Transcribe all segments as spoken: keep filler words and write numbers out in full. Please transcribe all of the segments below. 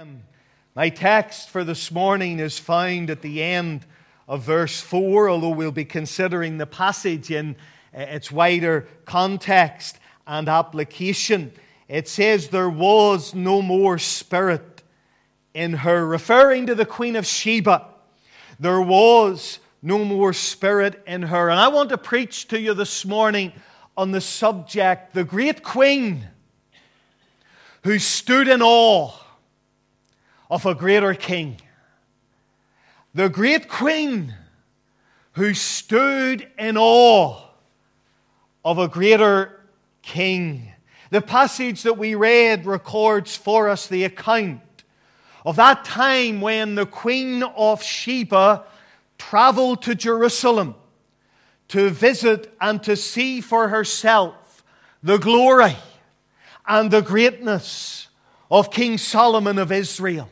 Amen. My text for this morning is found at the end of verse four, although we'll be considering the passage in its wider context and application. It says, "There was no more spirit in her," referring to the Queen of Sheba. There was no more spirit in her. And I want to preach to you this morning on the subject, the great Queen who stood in awe of a greater King. The great Queen who stood in awe of a greater King. The passage that we read records for us the account of that time when the Queen of Sheba traveled to Jerusalem to visit and to see for herself the glory and the greatness of King Solomon of Israel.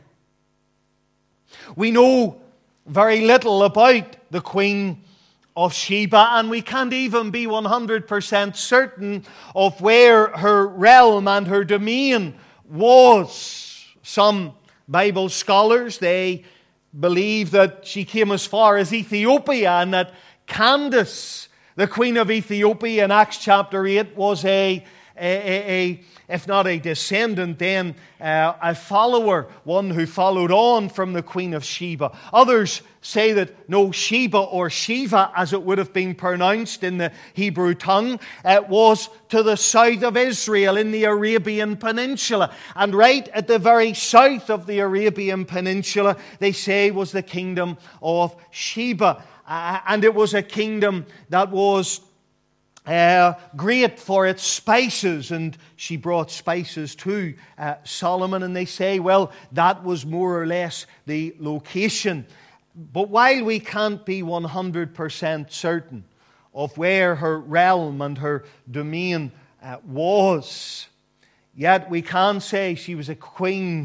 We know very little about the Queen of Sheba, and we can't even be one hundred percent certain of where her realm and her domain was. Some Bible scholars, they believe that she came as far as Ethiopia, and that Candace, the Queen of Ethiopia in Acts chapter eight, was a, a, a, a if not a descendant, then uh, a follower, one who followed on from the Queen of Sheba. Others say that no, Sheba or Shiva, as it would have been pronounced in the Hebrew tongue, uh, was to the south of Israel in the Arabian Peninsula. And right at the very south of the Arabian Peninsula, they say, was the kingdom of Sheba. Uh, and it was a kingdom that was Uh, great for its spices, and she brought spices to uh, Solomon, and they say, well, that was more or less the location. But while we can't be one hundred percent certain of where her realm and her domain uh, was, yet we can say she was a queen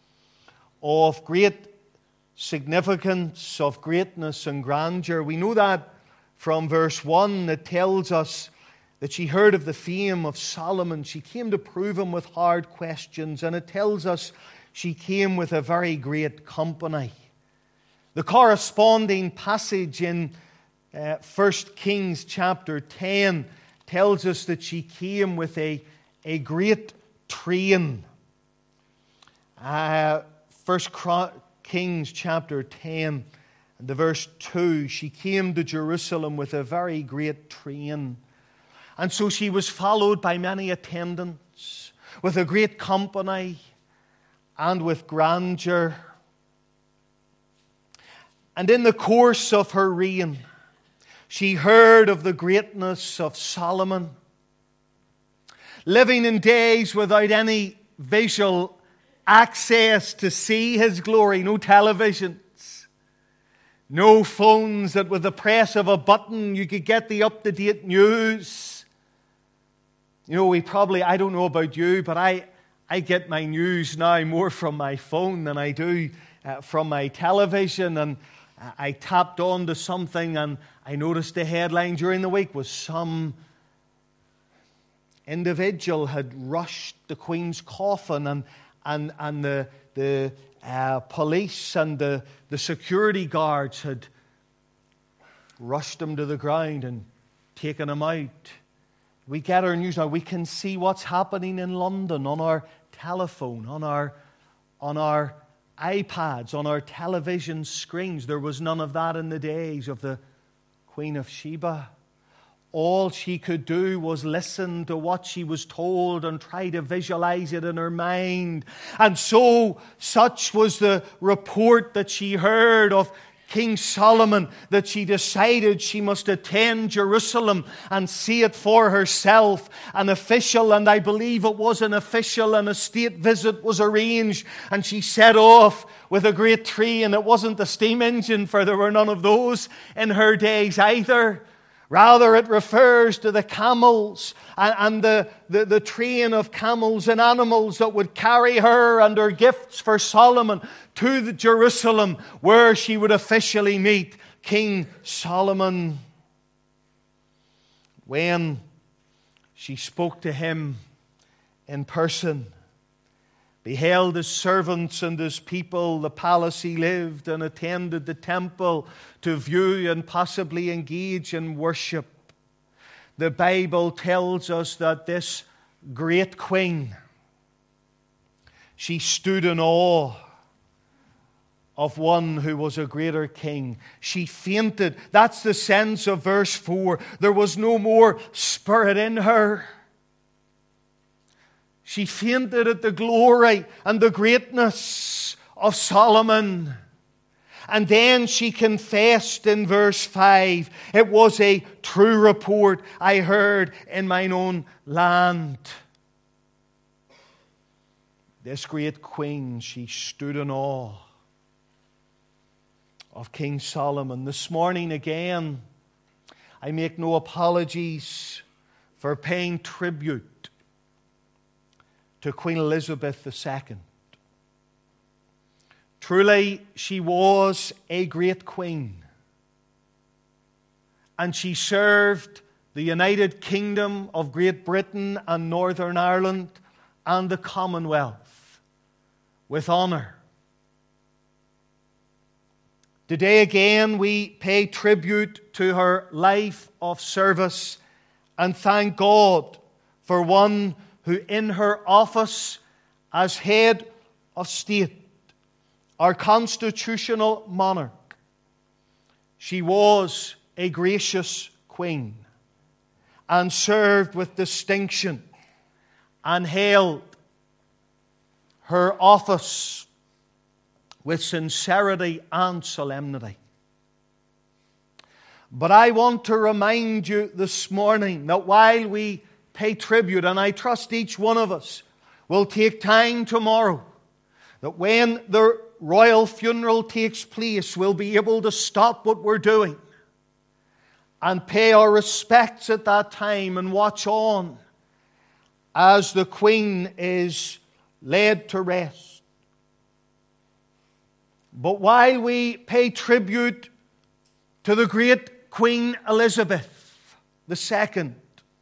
of great significance, of greatness and grandeur. We know that from verse one, it tells us that she heard of the fame of Solomon. She came to prove him with hard questions. And it tells us she came with a very great company. The corresponding passage in uh, First Kings chapter ten tells us that she came with a, a great train. Uh, First Kings chapter ten, and the verse two, she came to Jerusalem with a very great train. And so she was followed by many attendants, with a great company and with grandeur. And in the course of her reign, she heard of the greatness of Solomon, living in days without any visual access to see his glory, no television. No phones that with the press of a button you could get the up-to-date news. You know, we probably, I don't know about you, but I, I get my news now more from my phone than I do uh, from my television. And I tapped on to something and I noticed the headline during the week was some individual had rushed the Queen's coffin, and, and, and the... the Uh, police and the, the security guards had rushed him to the ground and taken him out. We get our news now. We can see what's happening in London on our telephone, on our, on our iPads, on our television screens. There was none of that in the days of the Queen of Sheba. All she could do was listen to what she was told and try to visualize it in her mind. And so, such was the report that she heard of King Solomon that she decided she must attend Jerusalem and see it for herself. An official, and I believe it was an official and a state visit was arranged, and she set off with a great train. It wasn't the steam engine, for there were none of those in her days either. Rather, it refers to the camels and, and the, the, the train of camels and animals that would carry her and her gifts for Solomon to the Jerusalem, where she would officially meet King Solomon. When she spoke to him in person, beheld his servants and his people, the palace he lived, and attended the temple to view and possibly engage in worship. The Bible tells us that this great queen, she stood in awe of one who was a greater king. She fainted. That's the sense of verse four. There was no more spirit in her. She fainted at the glory and the greatness of Solomon. And then she confessed in verse five, it was a true report I heard in mine own land. This great queen, she stood in awe of King Solomon. This morning again, I make no apologies for paying tribute to Queen Elizabeth the Second. Truly, she was a great queen. And she served the United Kingdom of Great Britain and Northern Ireland and the Commonwealth with honor. Today again we pay tribute to her life of service and thank God for one who in her office as head of state, our constitutional monarch, she was a gracious queen and served with distinction and held her office with sincerity and solemnity. But I want to remind you this morning that while we pay tribute, and I trust each one of us will take time tomorrow, that when the royal funeral takes place, we'll be able to stop what we're doing and pay our respects at that time and watch on as the Queen is laid to rest. But while we pay tribute to the great Queen Elizabeth the Second,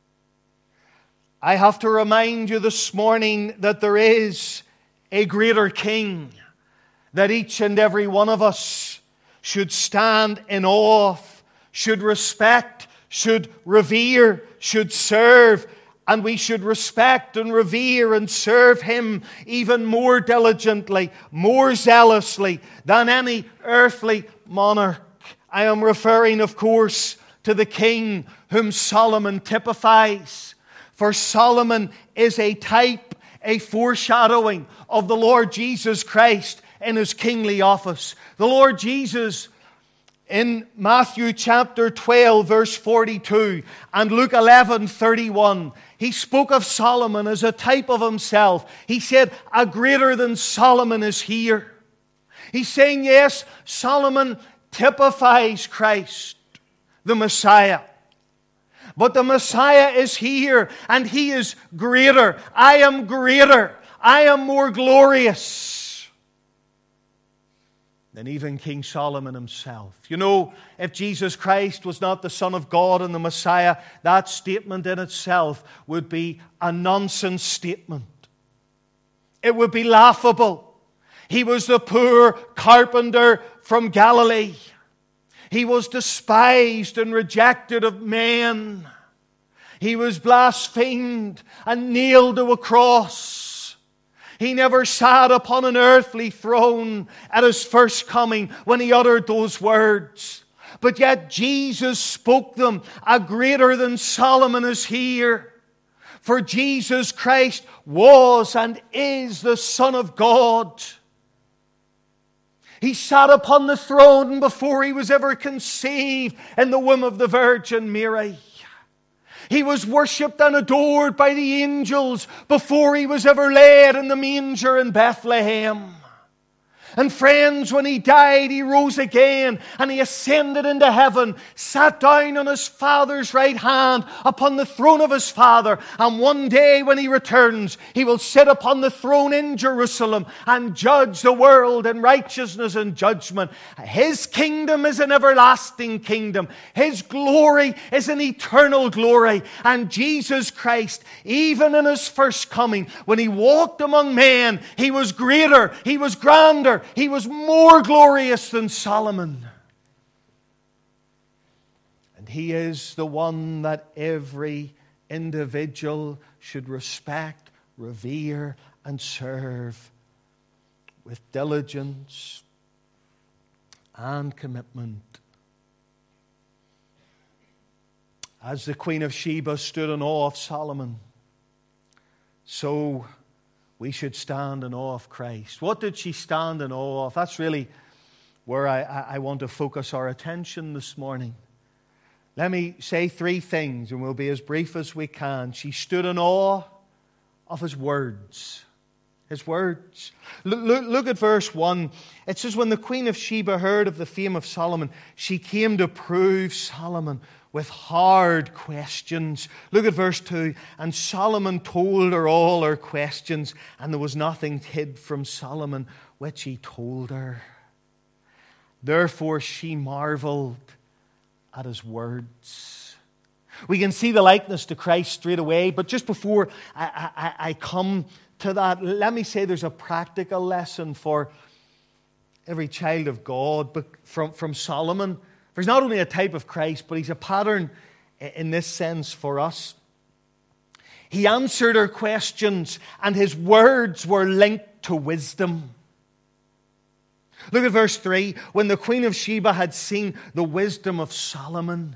I have to remind you this morning that there is a greater king that each and every one of us should stand in awe of, should respect, should revere, should serve, and we should respect and revere and serve Him even more diligently, more zealously than any earthly monarch. I am referring, of course, to the king whom Solomon typifies. For Solomon is a type, a foreshadowing of the Lord Jesus Christ in His kingly office. The Lord Jesus, in Matthew chapter twelve, verse forty-two, and Luke eleven, thirty-one, He spoke of Solomon as a type of Himself. He said, a greater than Solomon is here. He's saying, yes, Solomon typifies Christ, the Messiah. But the Messiah is here, and He is greater. I am greater. I am more glorious than even King Solomon himself. You know, if Jesus Christ was not the Son of God and the Messiah, that statement in itself would be a nonsense statement. It would be laughable. He was the poor carpenter from Galilee. He was despised and rejected of men. He was blasphemed and nailed to a cross. He never sat upon an earthly throne at His first coming when He uttered those words. But yet Jesus spoke them. A greater than Solomon is here. For Jesus Christ was and is the Son of God. He sat upon the throne before He was ever conceived in the womb of the Virgin Mary. He was worshipped and adored by the angels before He was ever laid in the manger in Bethlehem. And friends, when he died, he rose again and he ascended into heaven, sat down on his Father's right hand upon the throne of his Father. And one day when he returns, he will sit upon the throne in Jerusalem and judge the world in righteousness and judgment. His kingdom is an everlasting kingdom. His glory is an eternal glory. And Jesus Christ, even in his first coming, when he walked among men, he was greater, he was grander, he was more glorious than Solomon. And he is the one that every individual should respect, revere, and serve with diligence and commitment. As the Queen of Sheba stood in awe of Solomon, so we should stand in awe of Christ. What did she stand in awe of? That's really where I, I want to focus our attention this morning. Let me say three things, and we'll be as brief as we can. She stood in awe of His words. His words. Look, look, look at verse one. It says, when the Queen of Sheba heard of the fame of Solomon, she came to prove Solomon with hard questions. Look at verse two. And Solomon told her all her questions, and there was nothing hid from Solomon which he told her. Therefore she marveled at his words. We can see the likeness to Christ straight away, but just before I, I, I come to that, let me say there's a practical lesson for every child of God but from, from Solomon. He's not only a type of Christ, but he's a pattern in this sense for us. He answered her questions, and his words were linked to wisdom. Look at verse three. When the Queen of Sheba had seen the wisdom of Solomon,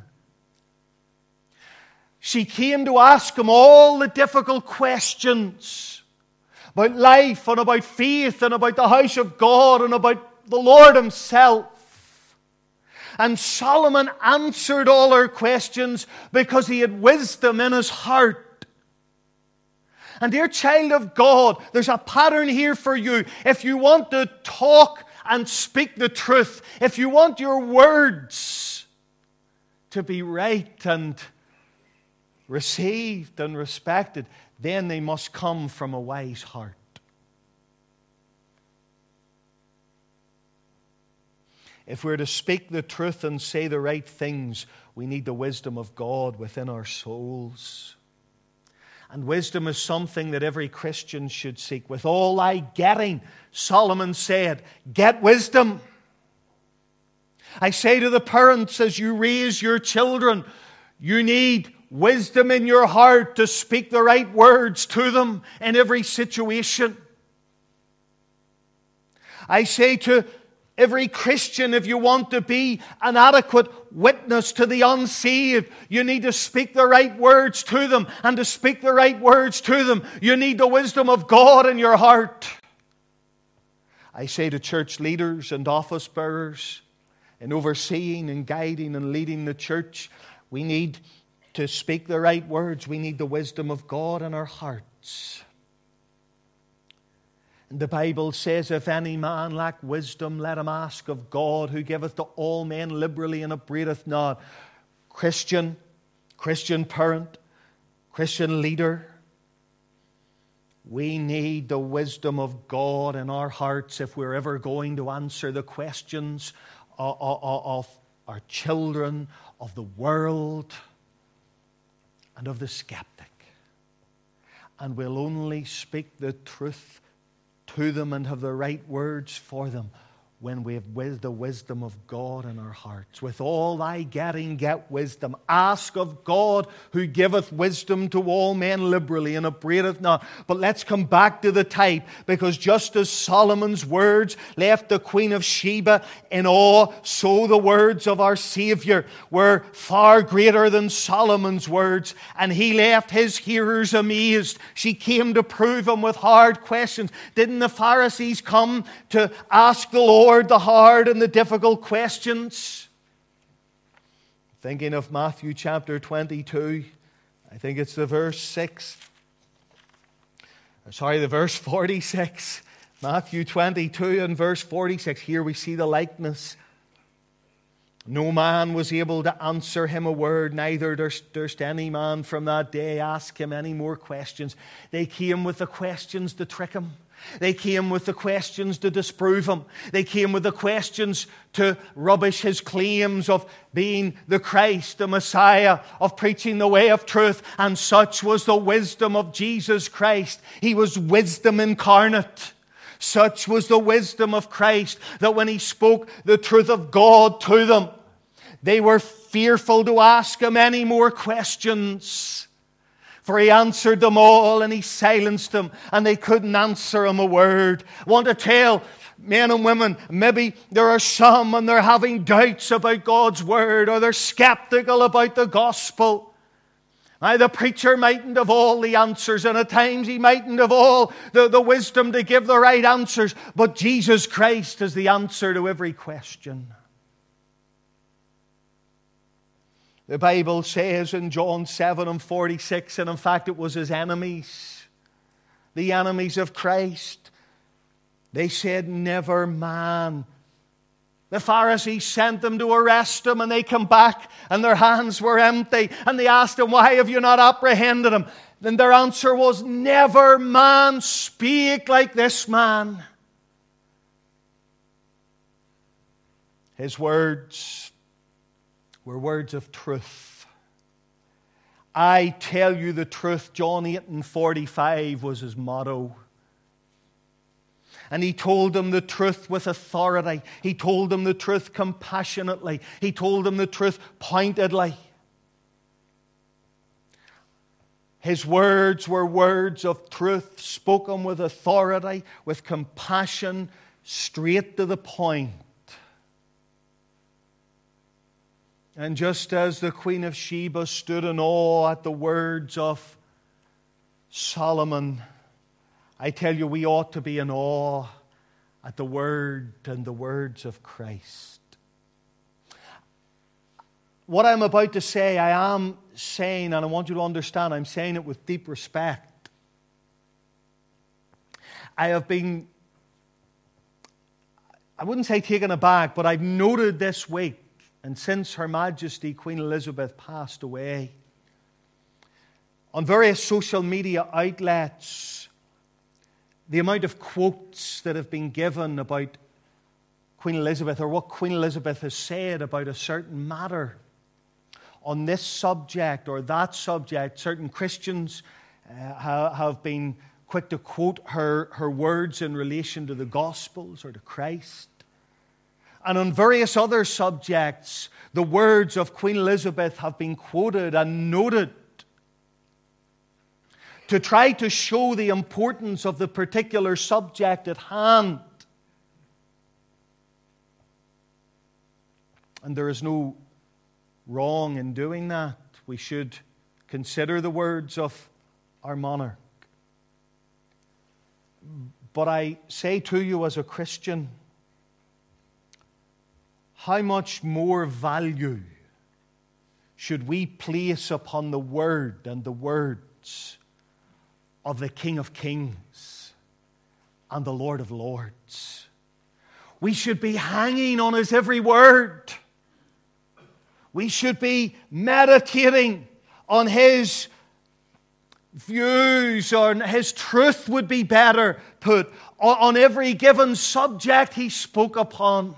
she came to ask him all the difficult questions about life and about faith and about the house of God and about the Lord Himself. And Solomon answered all her questions because he had wisdom in his heart. And dear child of God, there's a pattern here for you. If you want to talk and speak the truth, if you want your words to be right and received and respected, then they must come from a wise heart. If we're to speak the truth and say the right things, we need the wisdom of God within our souls. And wisdom is something that every Christian should seek. With all thy getting, Solomon said, get wisdom. I say to the parents as you raise your children, you need wisdom in your heart to speak the right words to them in every situation. I say to every Christian, if you want to be an adequate witness to the unsaved, you need to speak the right words to them. And to speak the right words to them, you need the wisdom of God in your heart. I say to church leaders and office bearers, in overseeing and guiding and leading the church, we need to speak the right words. We need the wisdom of God in our hearts. And the Bible says, if any man lack wisdom, let him ask of God, who giveth to all men liberally and upbraideth not. Christian, Christian parent, Christian leader, we need the wisdom of God in our hearts if we're ever going to answer the questions of, of, of our children, of the world, and of the skeptic. And we'll only speak the truth to them and have the right words for them when we have the wisdom of God in our hearts. With all thy getting, get wisdom. Ask of God, who giveth wisdom to all men liberally and upbraideth not. But let's come back to the type, because just as Solomon's words left the Queen of Sheba in awe, so the words of our Savior were far greater than Solomon's words, and he left his hearers amazed. She came to prove him with hard questions. Didn't the Pharisees come to ask the Lord the hard and the difficult questions? Thinking of Matthew chapter twenty-two, I think it's the verse six. Sorry, the verse forty-six. Matthew twenty-two and verse forty-six, here we see the likeness. No man was able to answer him a word, neither durst, durst any man from that day ask him any more questions. They came with the questions to trick him. They came with the questions to disprove him. They came with the questions to rubbish his claims of being the Christ, the Messiah, of preaching the way of truth. And such was the wisdom of Jesus Christ. He was wisdom incarnate. Such was the wisdom of Christ that when He spoke the truth of God to them, they were fearful to ask Him any more questions. For He answered them all and He silenced them, and they couldn't answer Him a word. I want to tell men and women, maybe there are some and they're having doubts about God's Word, or they're skeptical about the gospel. Now, the preacher mightn't have all the answers, and at times he mightn't have all the, the wisdom to give the right answers, but Jesus Christ is the answer to every question. The Bible says in John seven and forty-six, and in fact it was His enemies, the enemies of Christ, they said, never man. The Pharisees sent them to arrest Him, and they come back and their hands were empty, and they asked Him, why have you not apprehended Him? Then their answer was, never man spake like this man. His words were words of truth. I tell you the truth. John eight and forty-five was His motto. And He told them the truth with authority. He told them the truth compassionately. He told them the truth pointedly. His words were words of truth, spoken with authority, with compassion, straight to the point. And just as the Queen of Sheba stood in awe at the words of Solomon, I tell you, we ought to be in awe at the word and the words of Christ. What I'm about to say, I am saying, and I want you to understand, I'm saying it with deep respect. I have been, I wouldn't say taken aback, but I've noted this week, and since Her Majesty Queen Elizabeth passed away, on various social media outlets, the amount of quotes that have been given about Queen Elizabeth, or what Queen Elizabeth has said about a certain matter on this subject or that subject. Certain Christians uh, have been quick to quote her, her words in relation to the Gospels or to Christ. And on various other subjects, the words of Queen Elizabeth have been quoted and noted to try to show the importance of the particular subject at hand. And there is no wrong in doing that. We should consider the words of our monarch. But I say to you as a Christian, how much more value should we place upon the word and the words of the King of Kings and the Lord of Lords? We should be hanging on His every word. We should be meditating on His views, or His truth would be better put, on every given subject He spoke upon.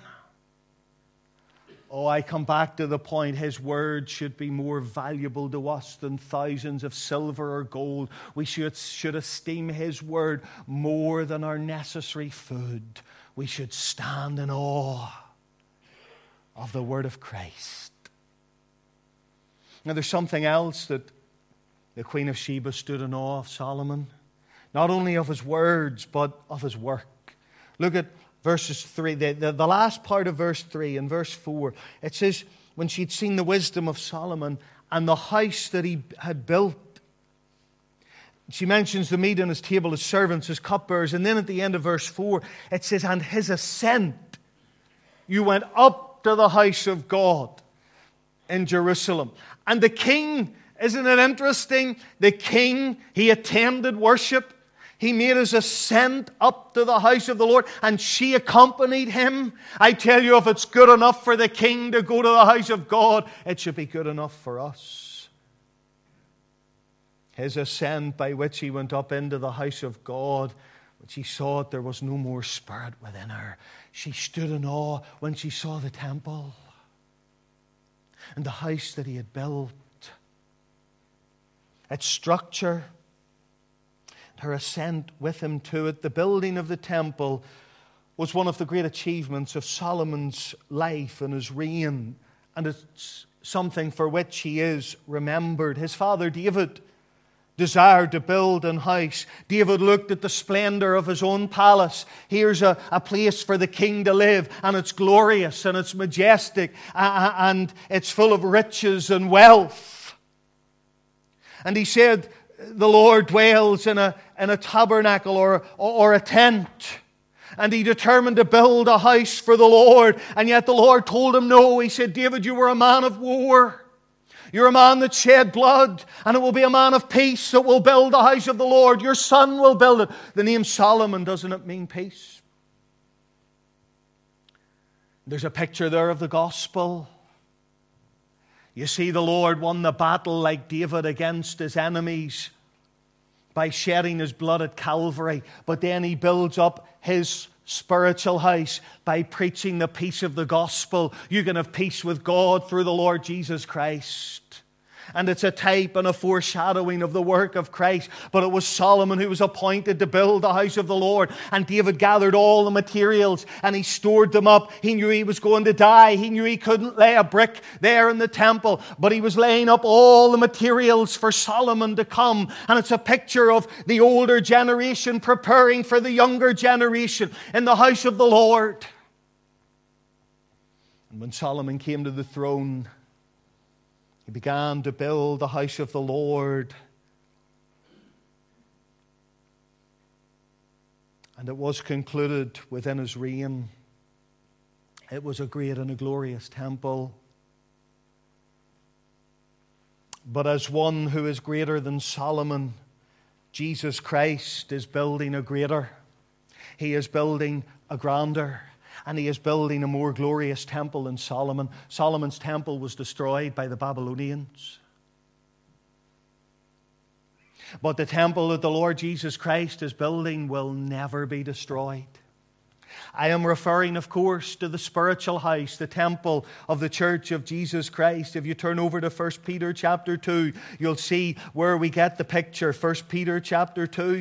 Oh, I come back to the point, His word should be more valuable to us than thousands of silver or gold. We should, should esteem His word more than our necessary food. We should stand in awe of the word of Christ. Now, there's something else that the Queen of Sheba stood in awe of Solomon. Not only of his words, but of his work. Look at verses three, the, the, the last part of verse three and verse four. It says, when she'd seen the wisdom of Solomon and the house that he had built. She mentions the meat on his table, his servants, his cupbearers. And then at the end of verse four, it says, and his ascent. You went up to the house of God in Jerusalem. And the king, isn't it interesting? The king, he attended worship. He made his ascent up to the house of the Lord, and she accompanied him. I tell you, if it's good enough for the king to go to the house of God, it should be good enough for us. His ascent by which he went up into the house of God, when she saw it, there was no more spirit within her. She stood in awe when she saw the temple and the house that he had built, its structure, her ascent with him to it. The building of the temple was one of the great achievements of Solomon's life and his reign, and it's something for which he is remembered. His father David desired to build an house. David looked at the splendor of his own palace. Here's a, a place for the king to live, and it's glorious and it's majestic uh, and it's full of riches and wealth. And he said, the Lord dwells in a, in a tabernacle or, or a tent. And he determined to build a house for the Lord. And yet the Lord told him no. He said, David, you were a man of war. You're a man that shed blood, and it will be a man of peace that will build the house of the Lord. Your son will build it. The name Solomon, doesn't it mean peace? There's a picture there of the gospel. You see, the Lord won the battle like David against his enemies by shedding his blood at Calvary. But then he builds up his spiritual house by preaching the peace of the gospel. You can have peace with God through the Lord Jesus Christ. And it's a type and a foreshadowing of the work of Christ. But it was Solomon who was appointed to build the house of the Lord. And David gathered all the materials and he stored them up. He knew he was going to die. He knew he couldn't lay a brick there in the temple. But he was laying up all the materials for Solomon to come. And it's a picture of the older generation preparing for the younger generation in the house of the Lord. And when Solomon came to the throne, he began to build the house of the Lord. And it was concluded within his reign. It was a great and a glorious temple. But as one who is greater than Solomon, Jesus Christ is building a greater. He is building a grander. And he is building a more glorious temple than Solomon. Solomon's temple was destroyed by the Babylonians. But the temple that the Lord Jesus Christ is building will never be destroyed. I am referring, of course, to the spiritual house, the temple of the Church of Jesus Christ. If you turn over to First Peter chapter two, you'll see where we get the picture. First Peter chapter two.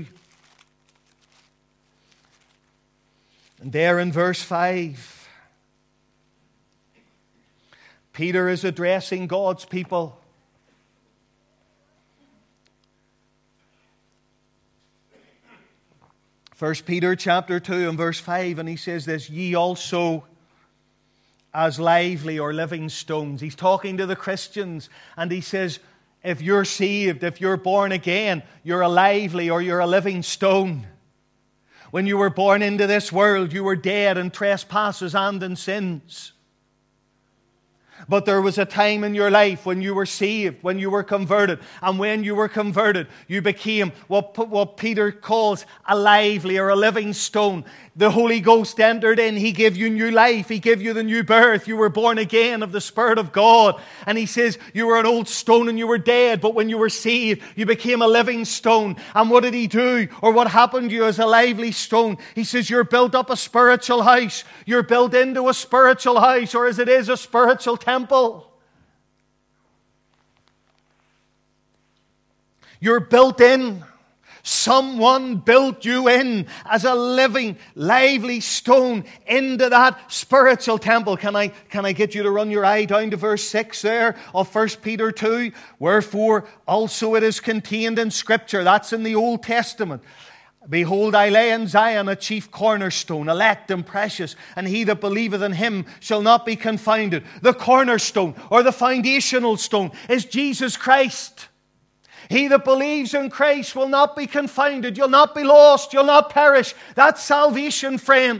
And there in verse five, Peter is addressing God's people. First Peter chapter two and verse five, and he says this, ye also as lively or living stones. He's talking to the Christians, and he says, if you're saved, if you're born again, you're a lively or you're a living stone. When you were born into this world, you were dead in trespasses and in sins. But there was a time in your life when you were saved, when you were converted. And when you were converted, you became what, what Peter calls a lively or a living stone. The Holy Ghost entered in. He gave you new life. He gave you the new birth. You were born again of the Spirit of God. And he says you were an old stone and you were dead. But when you were saved, you became a living stone. And what did he do? Or what happened to you as a lively stone? He says you're built up a spiritual house. You're built into a spiritual house, or as it is, a spiritual temple. You're built in. Someone built you in as a living, lively stone into that spiritual temple. Can I, can I get you to run your eye down to verse six there of First Peter two? Wherefore also it is contained in Scripture. That's in the Old Testament. Behold, I lay in Zion a chief cornerstone, elect and precious, and he that believeth in him shall not be confounded. The cornerstone, or the foundational stone, is Jesus Christ. He that believes in Christ will not be confounded. You'll not be lost. You'll not perish. That's salvation, friend.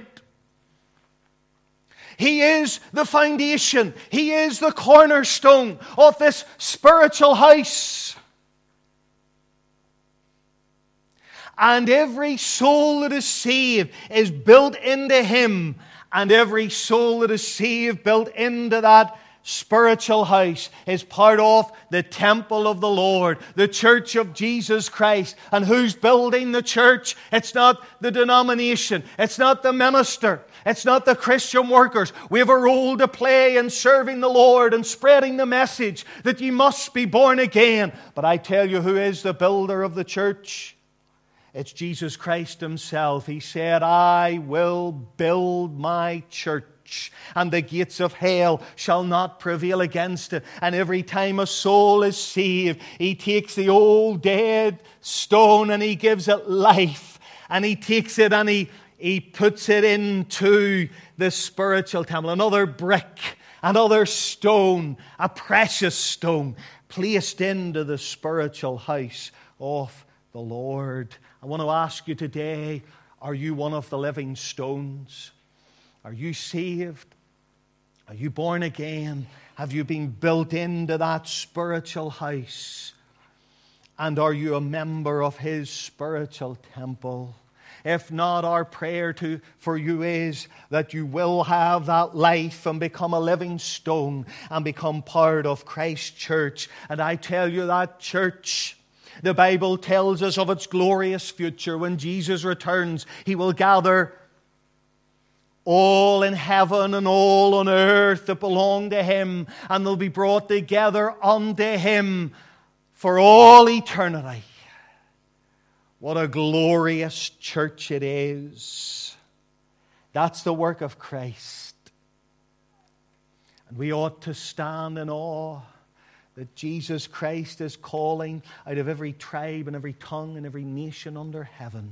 He is the foundation. He is the cornerstone of this spiritual house. And every soul that is saved is built into Him. And every soul that is saved, built into that spiritual house, is part of the temple of the Lord, the church of Jesus Christ. And who's building the church? It's not the denomination. It's not the minister. It's not the Christian workers. We have a role to play in serving the Lord and spreading the message that you must be born again. But I tell you, who is the builder of the church? It's Jesus Christ Himself. He said, I will build my church, and the gates of hell shall not prevail against it. And every time a soul is saved, He takes the old dead stone and He gives it life. And He takes it and He, he puts it into the spiritual temple. Another brick, another stone, a precious stone, placed into the spiritual house of the Lord. I want to ask you today, are you one of the living stones? Are you saved? Are you born again? Have you been built into that spiritual house? And are you a member of His spiritual temple? If not, our prayer to, for you is that you will have that life and become a living stone and become part of Christ's church. And I tell you, that church, the Bible tells us of its glorious future. When Jesus returns, He will gather all in heaven and all on earth that belong to Him, and they'll be brought together unto Him for all eternity. What a glorious church it is. That's the work of Christ. And we ought to stand in awe that Jesus Christ is calling out of every tribe and every tongue and every nation under heaven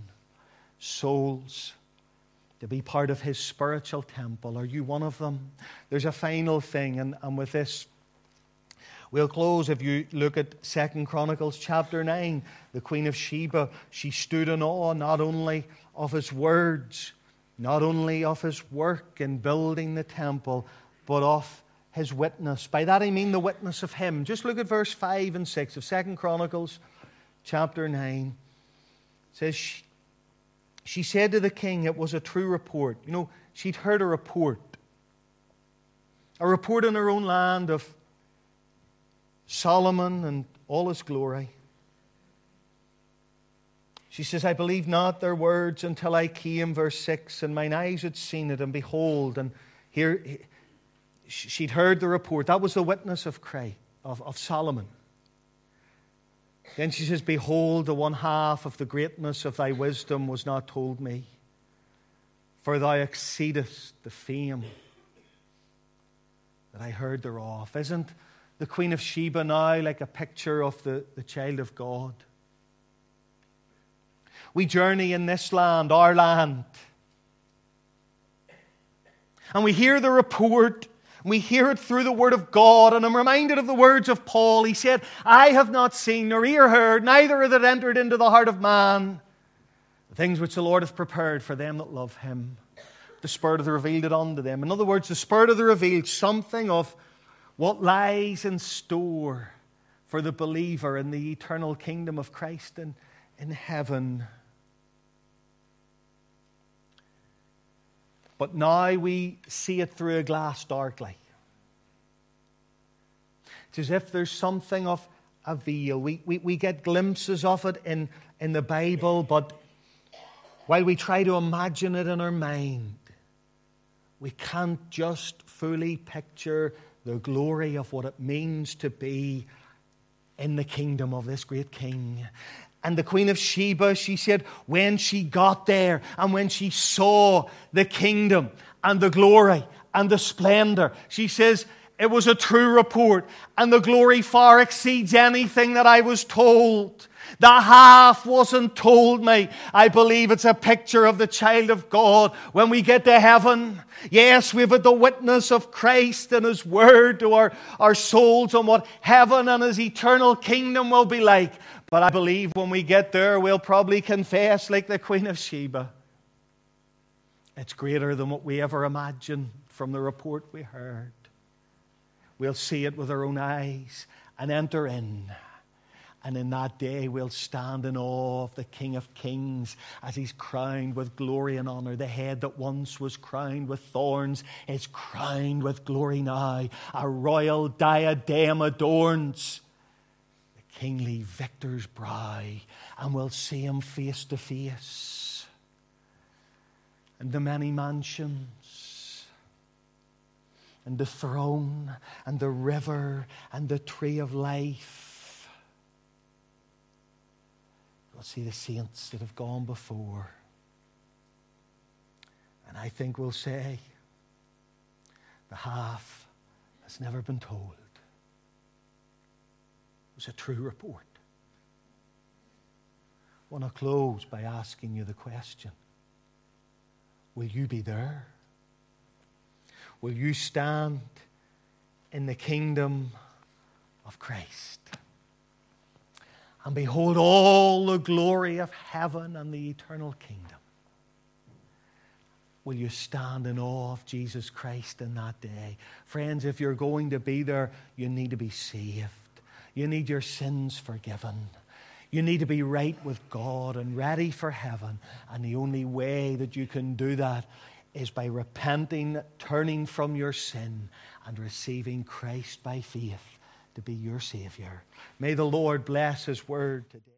souls to be part of His spiritual temple. Are you one of them? There's a final thing, and, and with this we'll close. If you look at Second Chronicles chapter nine, the Queen of Sheba, she stood in awe not only of His words, not only of His work in building the temple, but of His witness. By that I mean the witness of Him. Just look at verse five and six of Second Chronicles chapter nine. It says, she, she said to the king, it was a true report. You know, she'd heard a report. A report in her own land of Solomon and all his glory. She says, I believed not their words until I came, verse six, and mine eyes had seen it, and behold, and here she'd heard the report. That was the witness of Christ, of, of Solomon. Then she says, behold, the one half of the greatness of thy wisdom was not told me, for thou exceedest the fame that I heard thereof. Isn't the Queen of Sheba now like a picture of the, the child of God? We journey in this land, our land, and we hear the report. We hear it through the Word of God, and I'm reminded of the words of Paul. He said, I have not seen nor ear heard, neither hath it entered into the heart of man, the things which the Lord hath prepared for them that love Him. The Spirit hath revealed it unto them. In other words, the Spirit hath revealed something of what lies in store for the believer in the eternal kingdom of Christ in, in heaven. But now we see it through a glass darkly. It's as if there's something of a veil. We, we, we get glimpses of it in, in the Bible, but while we try to imagine it in our mind, we can't just fully picture the glory of what it means to be in the kingdom of this great King. And the Queen of Sheba, she said, when she got there and when she saw the kingdom and the glory and the splendor, she says, it was a true report, and the glory far exceeds anything that I was told. The half wasn't told me. I believe it's a picture of the child of God. When we get to heaven, yes, we've had the witness of Christ and His Word to our, our souls on what heaven and His eternal kingdom will be like. But I believe when we get there, we'll probably confess like the Queen of Sheba. It's greater than what we ever imagined from the report we heard. We'll see it with our own eyes and enter in And in that day we'll stand in awe of the King of Kings as he's crowned with glory and honor. The head that once was crowned with thorns is crowned with glory now. A royal diadem adorns the kingly victor's brow, and we'll see him face to face. And the many mansions, and the throne, and the river, and the tree of life. We'll see the saints that have gone before. And I think we'll say, the half has never been told. It was a true report. I want to close by asking you the question, will you be there? Will you stand in the kingdom of Christ and behold all the glory of heaven and the eternal kingdom? Will you stand in awe of Jesus Christ in that day? Friends, if you're going to be there, you need to be saved. You need your sins forgiven. You need to be right with God and ready for heaven. And the only way that you can do that is by repenting, turning from your sin, and receiving Christ by faith to be your Savior. May the Lord bless His word today.